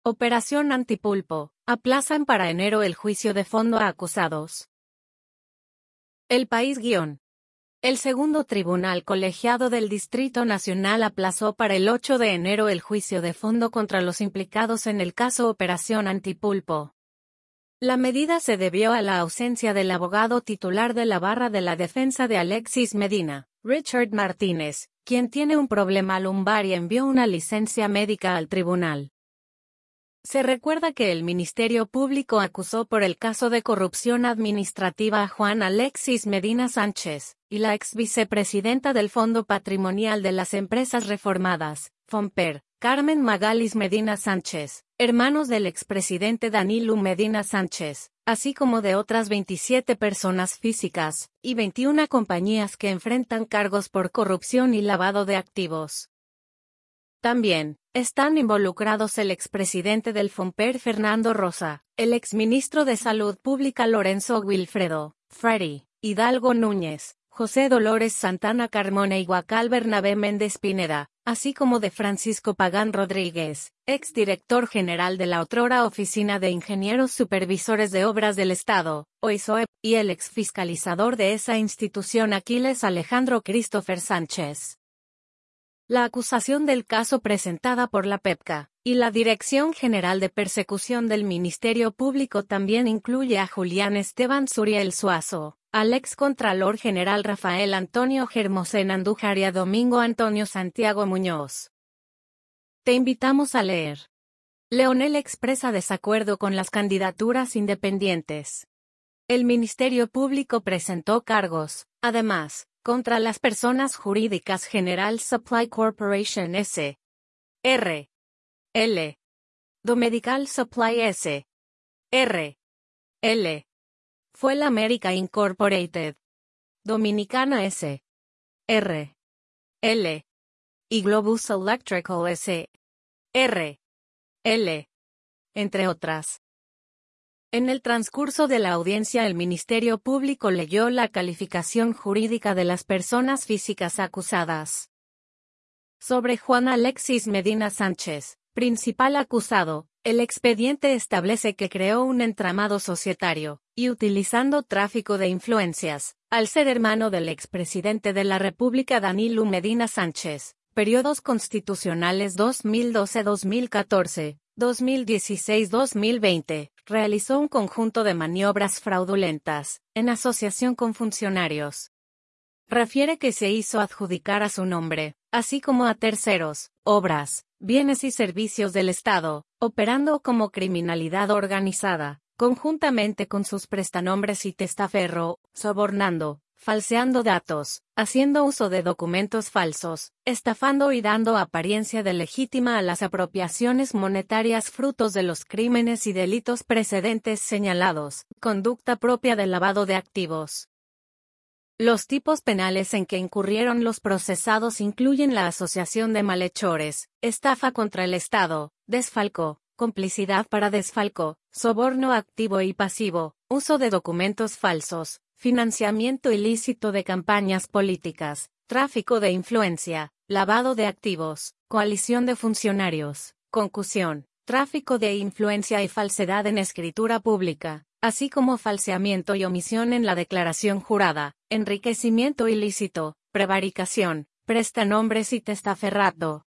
Operación Antipulpo. Aplazan para enero el juicio de fondo a acusados. El País guión. El segundo tribunal colegiado del Distrito Nacional aplazó para el 8 de enero el juicio de fondo contra los implicados en el caso Operación Antipulpo. La medida se debió a la ausencia del abogado titular de la barra de la defensa de Alexis Medina, Richard Martínez, quien tiene un problema lumbar y envió una licencia médica al tribunal. Se recuerda que el Ministerio Público acusó por el caso de corrupción administrativa a Juan Alexis Medina Sánchez, y la ex vicepresidenta del Fondo Patrimonial de las Empresas Reformadas, FOMPER, Carmen Magalis Medina Sánchez, hermanos del expresidente Danilo Medina Sánchez, así como de otras 27 personas físicas, y 21 compañías que enfrentan cargos por corrupción y lavado de activos. También están involucrados el expresidente del FOMPER Fernando Rosa, el exministro de Salud Pública Lorenzo Wilfredo, Freddy, Hidalgo Núñez, José Dolores Santana Carmona y Guacal Bernabé Méndez Pineda, así como de Francisco Pagán Rodríguez, exdirector general de la otrora Oficina de Ingenieros Supervisores de Obras del Estado, OISOE, y el exfiscalizador de esa institución Aquiles Alejandro Christopher Sánchez. La acusación del caso presentada por la PEPCA y la Dirección General de Persecución del Ministerio Público también incluye a Julián Esteban Suriel Suazo, al excontralor general Rafael Antonio Hermosén Andújar y a Domingo Antonio Santiago Muñoz. Te invitamos a leer. Leonel expresa desacuerdo con las candidaturas independientes. El Ministerio Público presentó cargos, además, contra las personas jurídicas General Supply Corporation S.R. L. Domedical Supply S.R. L. Fuel America Incorporated. Dominicana S.R. L. y Globus Electrical S.R. L. entre otras. En el transcurso de la audiencia el Ministerio Público leyó la calificación jurídica de las personas físicas acusadas. Sobre Juan Alexis Medina Sánchez, principal acusado, el expediente establece que creó un entramado societario, y utilizando tráfico de influencias, al ser hermano del expresidente de la República Danilo Medina Sánchez, periodos constitucionales 2012-2014, 2016-2020, realizó un conjunto de maniobras fraudulentas, en asociación con funcionarios. Refiere que se hizo adjudicar a su nombre, así como a terceros, obras, bienes y servicios del Estado, operando como criminalidad organizada, conjuntamente con sus prestanombres y testaferro, sobornando, falseando datos, haciendo uso de documentos falsos, estafando y dando apariencia de legítima a las apropiaciones monetarias frutos de los crímenes y delitos precedentes señalados, conducta propia del lavado de activos. Los tipos penales en que incurrieron los procesados incluyen la asociación de malhechores, estafa contra el Estado, desfalco, complicidad para desfalco, soborno activo y pasivo, uso de documentos falsos, financiamiento ilícito de campañas políticas, tráfico de influencia, lavado de activos, coalición de funcionarios, concusión, tráfico de influencia y falsedad en escritura pública, así como falseamiento y omisión en la declaración jurada, enriquecimiento ilícito, prevaricación, prestanombres y testaferrato,